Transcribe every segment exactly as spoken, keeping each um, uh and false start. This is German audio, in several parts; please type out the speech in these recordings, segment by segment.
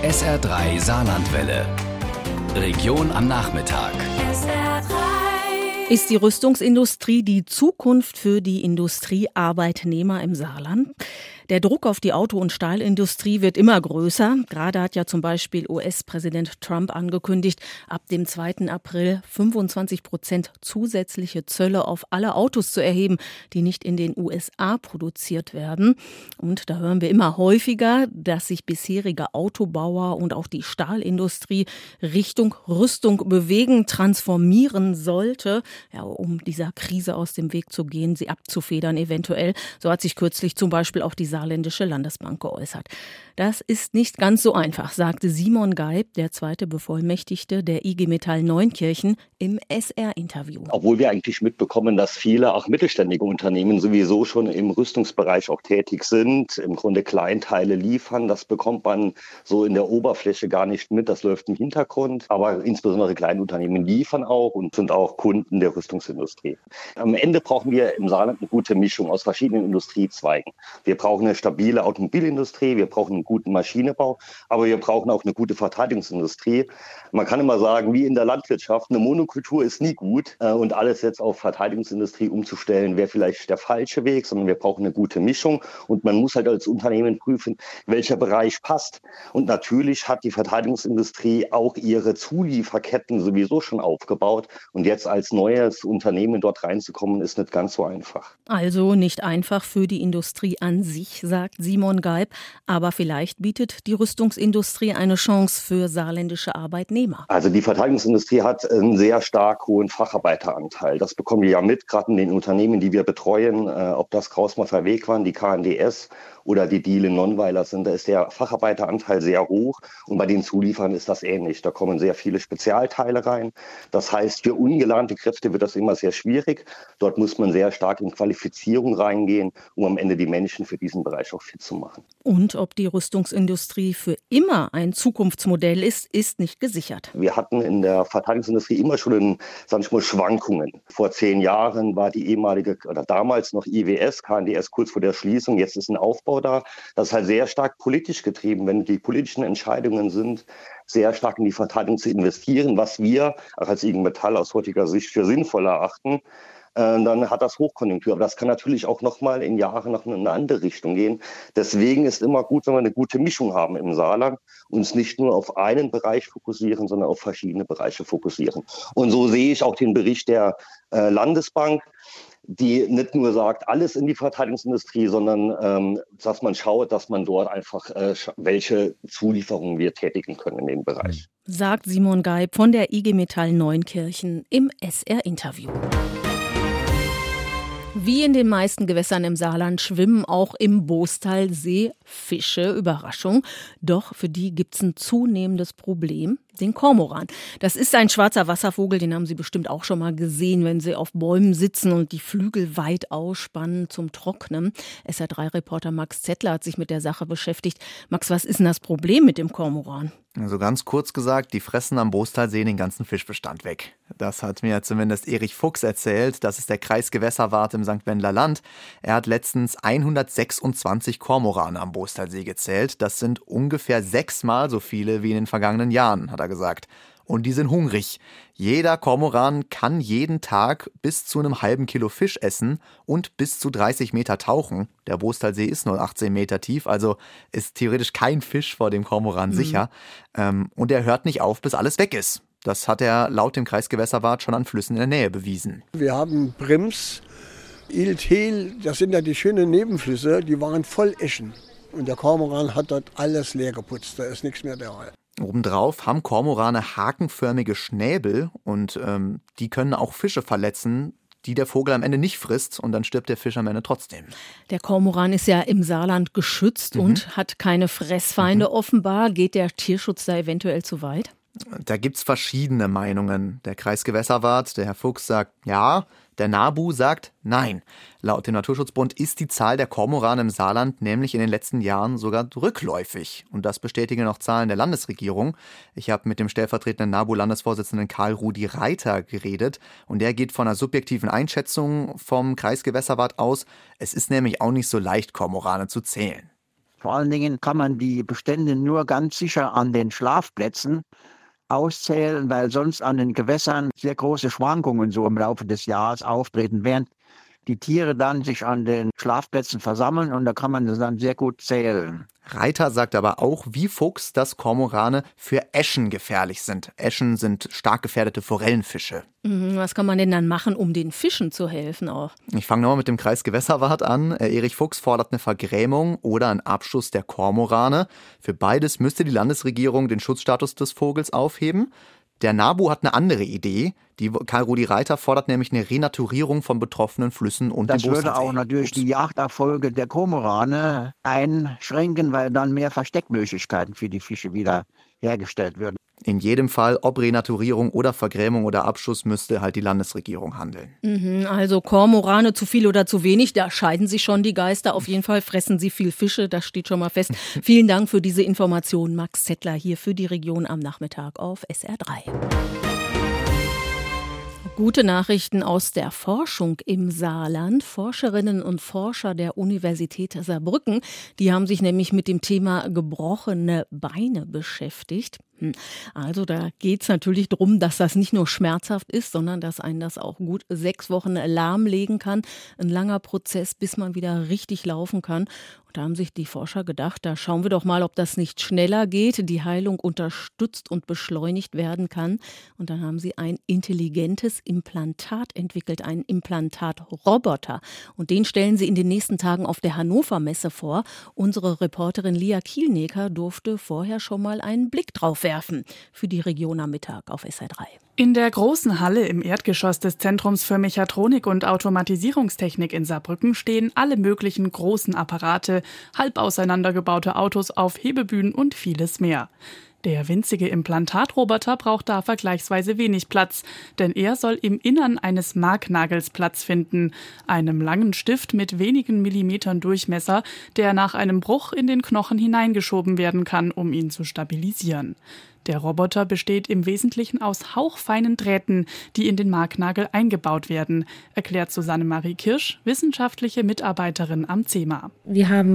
S R drei Saarlandwelle. Region am Nachmittag. S R drei. Ist die Rüstungsindustrie die Zukunft für die Industriearbeitnehmer im Saarland? Der Druck auf die Auto- und Stahlindustrie wird immer größer. Gerade hat ja zum Beispiel U S-Präsident Trump angekündigt, ab dem zweiten April fünfundzwanzig Prozent zusätzliche Zölle auf alle Autos zu erheben, die nicht in den U S A produziert werden. Und da hören wir immer häufiger, dass sich bisherige Autobauer und auch die Stahlindustrie Richtung Rüstung bewegen, transformieren sollte, ja, um dieser Krise aus dem Weg zu gehen, sie abzufedern eventuell. So hat sich kürzlich zum Beispiel auch die Saarländische Landesbank geäußert. Das ist nicht ganz so einfach, sagte Simon Geib, der zweite Bevollmächtigte der I G Metall Neunkirchen, im S R-Interview. Obwohl wir eigentlich mitbekommen, dass viele auch mittelständige Unternehmen sowieso schon im Rüstungsbereich auch tätig sind, im Grunde Kleinteile liefern, das bekommt man so in der Oberfläche gar nicht mit, das läuft im Hintergrund. Aber insbesondere kleine Unternehmen liefern auch und sind auch Kunden der Rüstungsindustrie. Am Ende brauchen wir im Saarland eine gute Mischung aus verschiedenen Industriezweigen. Wir brauchen eine stabile Automobilindustrie, wir brauchen einen guten Maschinenbau, aber wir brauchen auch eine gute Verteidigungsindustrie. Man kann immer sagen, wie in der Landwirtschaft, eine Monokultur ist nie gut und alles jetzt auf Verteidigungsindustrie umzustellen, wäre vielleicht der falsche Weg, sondern wir brauchen eine gute Mischung und man muss halt als Unternehmen prüfen, welcher Bereich passt. Und natürlich hat die Verteidigungsindustrie auch ihre Zulieferketten sowieso schon aufgebaut und jetzt als neues Unternehmen dort reinzukommen, ist nicht ganz so einfach. Also nicht einfach für die Industrie an sich, sagt Simon Geib, aber vielleicht bietet die Rüstungsindustrie eine Chance für saarländische Arbeitnehmer. Also die Verteidigungsindustrie hat einen sehr stark hohen Facharbeiteranteil. Das bekommen wir ja mit, gerade in den Unternehmen, die wir betreuen, äh, ob das Kraus-Maffei Wegmann, die K N D S oder die Diele Nonnweiler sind, da ist der Facharbeiteranteil sehr hoch und bei den Zulieferern ist das ähnlich. Da kommen sehr viele Spezialteile rein. Das heißt, für ungelernte Kräfte wird das immer sehr schwierig. Dort muss man sehr stark in Qualifizierung reingehen, um am Ende die Menschen für diesen Bereich auch fit zu machen. Und ob die Rüstungsindustrie für immer ein Zukunftsmodell ist, ist nicht gesichert. Wir hatten in der Verteidigungsindustrie immer schon, in, sag ich mal, Schwankungen. Vor zehn Jahren war die ehemalige, oder damals noch I W S, K N D S kurz vor der Schließung, jetzt ist ein Aufbau da. Das ist halt sehr stark politisch getrieben, wenn die politischen Entscheidungen sind, sehr stark in die Verteidigung zu investieren, was wir auch als I G Metall aus heutiger Sicht für sinnvoll erachten. Dann hat das Hochkonjunktur. Aber das kann natürlich auch noch mal in Jahren noch in eine andere Richtung gehen. Deswegen ist immer gut, wenn wir eine gute Mischung haben im Saarland, uns nicht nur auf einen Bereich fokussieren, sondern auf verschiedene Bereiche fokussieren. Und so sehe ich auch den Bericht der äh, Landesbank, die nicht nur sagt, alles in die Verteidigungsindustrie, sondern ähm, dass man schaut, dass man dort einfach, äh, welche Zulieferungen wir tätigen können in dem Bereich. Sagt Simon Geib von der I G Metall Neunkirchen im S R-Interview. Wie in den meisten Gewässern im Saarland schwimmen auch im Boostalsee Fische. Überraschung. Doch für die gibt es ein zunehmendes Problem, den Kormoran. Das ist ein schwarzer Wasservogel, den haben Sie bestimmt auch schon mal gesehen, wenn Sie auf Bäumen sitzen und die Flügel weit ausspannen zum Trocknen. S R drei Reporter Max Zettler hat sich mit der Sache beschäftigt. Max, was ist denn das Problem mit dem Kormoran? Also ganz kurz gesagt, die fressen am Boostalsee den ganzen Fischbestand weg. Das hat mir zumindest Erich Fuchs erzählt. Das ist der Kreisgewässerwart im Sankt Wendler Land. Er hat letztens hundertsechsundzwanzig Kormorane am Boostalsee gezählt. Das sind ungefähr sechsmal so viele wie in den vergangenen Jahren, hat er gesagt. Und die sind hungrig. Jeder Kormoran kann jeden Tag bis zu einem halben Kilo Fisch essen und bis zu dreißig Meter tauchen. Der Boostalsee ist nur achtzehn Meter tief, also ist theoretisch kein Fisch vor dem Kormoran mhm. sicher. Ähm, und er hört nicht auf, bis alles weg ist. Das hat er laut dem Kreisgewässerwart schon an Flüssen in der Nähe bewiesen. Wir haben Brims, Ilthel, das sind ja die schönen Nebenflüsse, die waren voll Eschen. Und der Kormoran hat dort alles leer geputzt, da ist nichts mehr da. Obendrauf haben Kormorane hakenförmige Schnäbel und ähm, die können auch Fische verletzen, die der Vogel am Ende nicht frisst und dann stirbt der Fisch am Ende trotzdem. Der Kormoran ist ja im Saarland geschützt mhm. und hat keine Fressfeinde mhm. offenbar. Geht der Tierschutz da eventuell zu weit? Da gibt's verschiedene Meinungen. Der Kreisgewässerwart, der Herr Fuchs, sagt ja, der NABU sagt nein. Laut dem Naturschutzbund ist die Zahl der Kormorane im Saarland nämlich in den letzten Jahren sogar rückläufig. Und das bestätigen auch Zahlen der Landesregierung. Ich habe mit dem stellvertretenden NABU-Landesvorsitzenden Karl-Rudi Reiter geredet und der geht von einer subjektiven Einschätzung vom Kreisgewässerwart aus. Es ist nämlich auch nicht so leicht, Kormorane zu zählen. Vor allen Dingen kann man die Bestände nur ganz sicher an den Schlafplätzen auszählen, weil sonst an den Gewässern sehr große Schwankungen so im Laufe des Jahres auftreten, während die Tiere dann sich an den Schlafplätzen versammeln und da kann man das dann sehr gut zählen. Reiter sagt aber auch, wie Fuchs, dass Kormorane für Äschen gefährlich sind. Äschen sind stark gefährdete Forellenfische. Was kann man denn dann machen, um den Fischen zu helfen auch? Ich fange nochmal mit dem Kreisgewässerwart an. Erich Fuchs fordert eine Vergrämung oder einen Abschuss der Kormorane. Für beides müsste die Landesregierung den Schutzstatus des Vogels aufheben. Der NABU hat eine andere Idee. Die Karl-Rudi Reiter fordert nämlich eine Renaturierung von betroffenen Flüssen und das dem würde Bosensee. auch natürlich Ups. die Jagderfolge der Kormorane einschränken, weil dann mehr Versteckmöglichkeiten für die Fische wieder hergestellt würden. In jedem Fall, ob Renaturierung oder Vergrämung oder Abschuss, müsste halt die Landesregierung handeln. Mhm, also Kormorane zu viel oder zu wenig, da scheiden sich schon die Geister. Auf jeden Fall fressen sie viel Fische, das steht schon mal fest. Vielen Dank für diese Information, Max Zettler hier für die Region am Nachmittag auf S R drei. Gute Nachrichten aus der Forschung im Saarland. Forscherinnen und Forscher der Universität Saarbrücken, die haben sich nämlich mit dem Thema gebrochene Beine beschäftigt. Also da geht es natürlich darum, dass das nicht nur schmerzhaft ist, sondern dass einen das auch gut sechs Wochen lahmlegen kann. Ein langer Prozess, bis man wieder richtig laufen kann. Und da haben sich die Forscher gedacht, da schauen wir doch mal, ob das nicht schneller geht, die Heilung unterstützt und beschleunigt werden kann. Und dann haben sie ein intelligentes Implantat entwickelt, einen Implantatroboter. Und den stellen sie in den nächsten Tagen auf der Hannover Messe vor. Unsere Reporterin Lia Kielnecker durfte vorher schon mal einen Blick drauf werfen. Für die Region am Mittag auf S R drei. In der großen Halle im Erdgeschoss des Zentrums für Mechatronik und Automatisierungstechnik in Saarbrücken stehen alle möglichen großen Apparate, halb auseinandergebaute Autos auf Hebebühnen und vieles mehr. Der winzige Implantatroboter braucht da vergleichsweise wenig Platz, denn er soll im Innern eines Marknagels Platz finden, einem langen Stift mit wenigen Millimetern Durchmesser, der nach einem Bruch in den Knochen hineingeschoben werden kann, um ihn zu stabilisieren. Der Roboter besteht im Wesentlichen aus hauchfeinen Drähten, die in den Marknagel eingebaut werden, erklärt Susanne Marie Kirsch, wissenschaftliche Mitarbeiterin am C E M A. Wir haben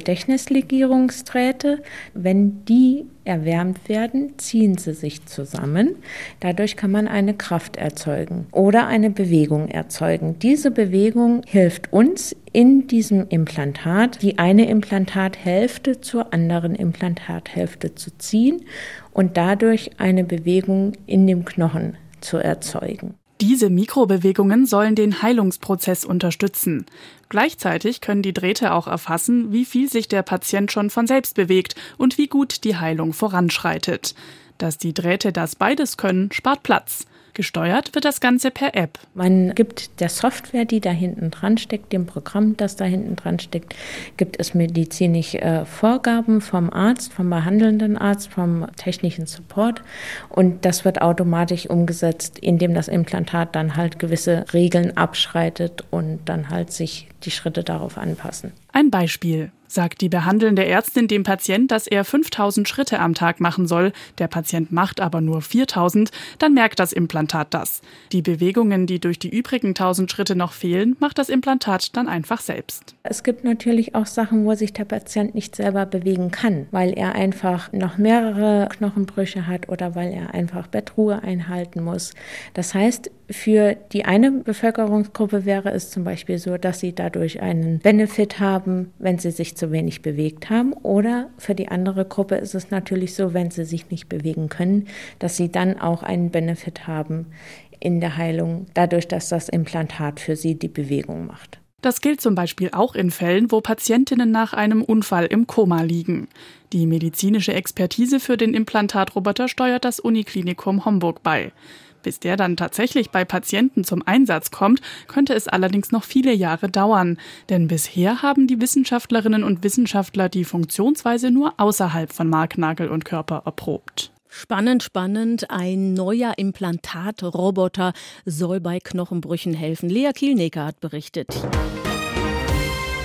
Formgedächtnislegierungsdrähte. Wenn die erwärmt werden, ziehen sie sich zusammen. Dadurch kann man eine Kraft erzeugen oder eine Bewegung erzeugen. Diese Bewegung hilft uns in diesem Implantat, die eine Implantathälfte zur anderen Implantathälfte zu ziehen und dadurch eine Bewegung in dem Knochen zu erzeugen. Diese Mikrobewegungen sollen den Heilungsprozess unterstützen. Gleichzeitig können die Drähte auch erfassen, wie viel sich der Patient schon von selbst bewegt und wie gut die Heilung voranschreitet. Dass die Drähte das beides können, spart Platz. Gesteuert wird das Ganze per App. Man gibt der Software, die da hinten dran steckt, dem Programm, das da hinten dran steckt, gibt es medizinische äh, Vorgaben vom Arzt, vom behandelnden Arzt, vom technischen Support. Und das wird automatisch umgesetzt, indem das Implantat dann halt gewisse Regeln abschreitet und dann halt sich die Schritte darauf anpassen. Ein Beispiel. Sagt die behandelnde Ärztin dem Patient, dass er fünftausend Schritte am Tag machen soll, der Patient macht aber nur viertausend, dann merkt das Implantat das. Die Bewegungen, die durch die übrigen tausend Schritte noch fehlen, macht das Implantat dann einfach selbst. Es gibt natürlich auch Sachen, wo sich der Patient nicht selber bewegen kann, weil er einfach noch mehrere Knochenbrüche hat oder weil er einfach Bettruhe einhalten muss. Das heißt, für die eine Bevölkerungsgruppe wäre es zum Beispiel so, dass sie dadurch einen Benefit haben, wenn sie sich zu wenig bewegt haben. Oder für die andere Gruppe ist es natürlich so, wenn sie sich nicht bewegen können, dass sie dann auch einen Benefit haben in der Heilung, dadurch, dass das Implantat für sie die Bewegung macht. Das gilt zum Beispiel auch in Fällen, wo Patientinnen nach einem Unfall im Koma liegen. Die medizinische Expertise für den Implantatroboter steuert das Uniklinikum Homburg bei. Bis der dann tatsächlich bei Patienten zum Einsatz kommt, könnte es allerdings noch viele Jahre dauern. Denn bisher haben die Wissenschaftlerinnen und Wissenschaftler die Funktionsweise nur außerhalb von Marknagel und Körper erprobt. Spannend, spannend. Ein neuer Implantatroboter soll bei Knochenbrüchen helfen. Lea Kielnecker hat berichtet.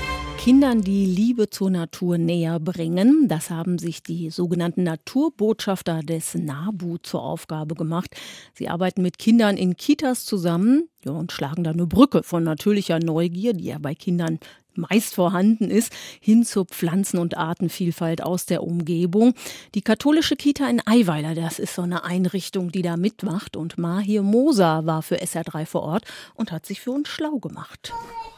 Kindern die Liebe zur Natur näher bringen. Das haben sich die sogenannten Naturbotschafter des NABU zur Aufgabe gemacht. Sie arbeiten mit Kindern in Kitas zusammen, ja, und schlagen da eine Brücke von natürlicher Neugier, die ja bei Kindern meist vorhanden ist, hin zur Pflanzen- und Artenvielfalt aus der Umgebung. Die katholische Kita in Eiweiler, das ist so eine Einrichtung, die da mitmacht. Und Mahir Moser war für S R drei vor Ort und hat sich für uns schlau gemacht.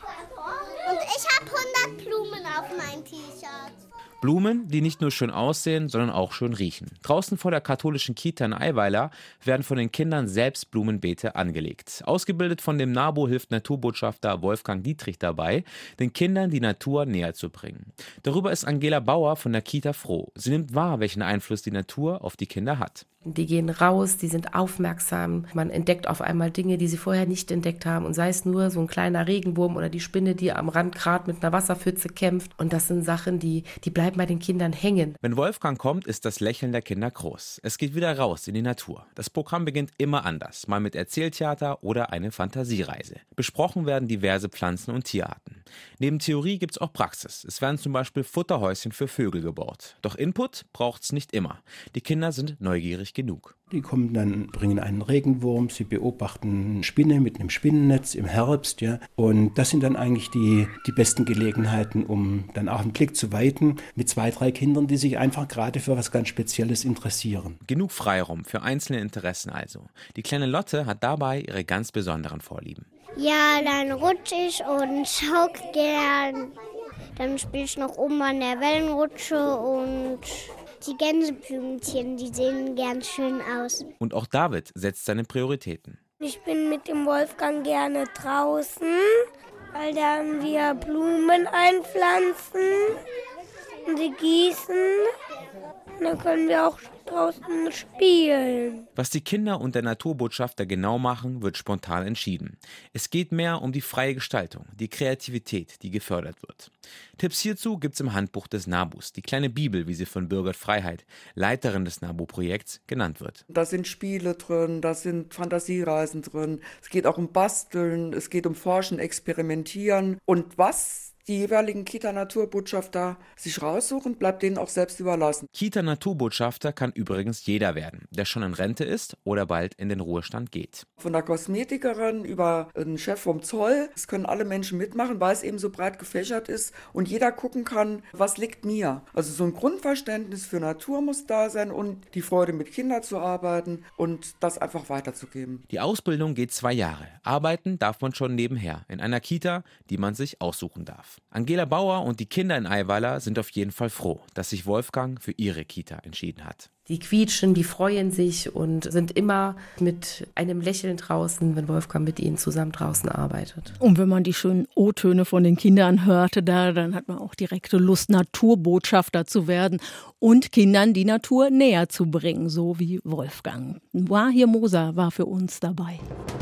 Und ich habe hundert Blumen auf mein T-Shirt. Blumen, die nicht nur schön aussehen, sondern auch schön riechen. Draußen vor der katholischen Kita in Eiweiler werden von den Kindern selbst Blumenbeete angelegt. Ausgebildet von dem NABU hilft Naturbotschafter Wolfgang Dietrich dabei, den Kindern die Natur näher zu bringen. Darüber ist Angela Bauer von der Kita froh. Sie nimmt wahr, welchen Einfluss die Natur auf die Kinder hat. Die gehen raus, die sind aufmerksam. Man entdeckt auf einmal Dinge, die sie vorher nicht entdeckt haben. Und sei es nur so ein kleiner Regenwurm oder die Spinne, die am Rand gerade mit einer Wasserpfütze kämpft. Und das sind Sachen, die, die bleiben bei den Kindern hängen. Wenn Wolfgang kommt, ist das Lächeln der Kinder groß. Es geht wieder raus in die Natur. Das Programm beginnt immer anders. Mal mit Erzähltheater oder eine Fantasiereise. Besprochen werden diverse Pflanzen- und Tierarten. Neben Theorie gibt's auch Praxis. Es werden zum Beispiel Futterhäuschen für Vögel gebaut. Doch Input braucht's nicht immer. Die Kinder sind neugierig genug. Die kommen dann, bringen einen Regenwurm, sie beobachten eine Spinne mit einem Spinnennetz im Herbst, ja. Und das sind dann eigentlich die, die besten Gelegenheiten, um dann auch einen Blick zu weiten mit zwei, drei Kindern, die sich einfach gerade für was ganz Spezielles interessieren. Genug Freiraum für einzelne Interessen also. Die kleine Lotte hat dabei ihre ganz besonderen Vorlieben. Ja, dann rutsche ich und schau gern. Dann spiele ich noch oben an der Wellenrutsche und die Gänseblümchen, die sehen ganz schön aus. Und auch David setzt seine Prioritäten. Ich bin mit dem Wolfgang gerne draußen, weil dann wir Blumen einpflanzen und sie gießen. Und dann können wir auch draußen spielen. Was die Kinder und der Naturbotschafter genau machen, wird spontan entschieden. Es geht mehr um die freie Gestaltung, die Kreativität, die gefördert wird. Tipps hierzu gibt's im Handbuch des NABUs, die kleine Bibel, wie sie von Birgit Freiheit, Leiterin des NABU-Projekts, genannt wird. Da sind Spiele drin, da sind Fantasiereisen drin, es geht auch um Basteln, es geht um Forschen, Experimentieren und was die jeweiligen Kita-Naturbotschafter sich raussuchen, bleibt denen auch selbst überlassen. Kita-Naturbotschafter kann übrigens jeder werden, der schon in Rente ist oder bald in den Ruhestand geht. Von der Kosmetikerin über einen Chef vom Zoll, es können alle Menschen mitmachen, weil es eben so breit gefächert ist und jeder gucken kann, was liegt mir. Also so ein Grundverständnis für Natur muss da sein und die Freude mit Kindern zu arbeiten und das einfach weiterzugeben. Die Ausbildung geht zwei Jahre. Arbeiten darf man schon nebenher in einer Kita, die man sich aussuchen darf. Angela Bauer und die Kinder in Eiweiler sind auf jeden Fall froh, dass sich Wolfgang für ihre Kita entschieden hat. Die quietschen, die freuen sich und sind immer mit einem Lächeln draußen, wenn Wolfgang mit ihnen zusammen draußen arbeitet. Und wenn man die schönen O-Töne von den Kindern hörte, da, dann hat man auch direkte Lust, Naturbotschafter zu werden und Kindern die Natur näher zu bringen, so wie Wolfgang. Mahir Moser war für uns dabei.